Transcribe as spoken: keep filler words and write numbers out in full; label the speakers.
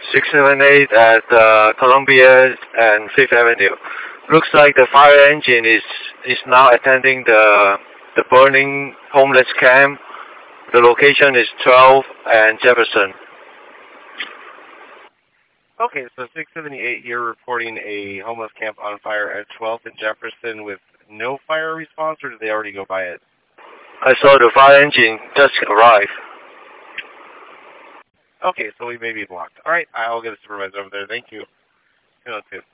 Speaker 1: six seven eight at uh, Columbia and Fifth Avenue. Looks like the fire engine is is now attending the the burning homeless camp. The location is twelve and Jefferson.
Speaker 2: Okay, so six seventy-eight here reporting a homeless camp on fire at twelfth and Jefferson with no fire response, or did they already go by it?
Speaker 1: I saw the fire engine just arrive.
Speaker 2: Okay, so we may be blocked. All right, I'll get a supervisor over there. Thank you. two oh two.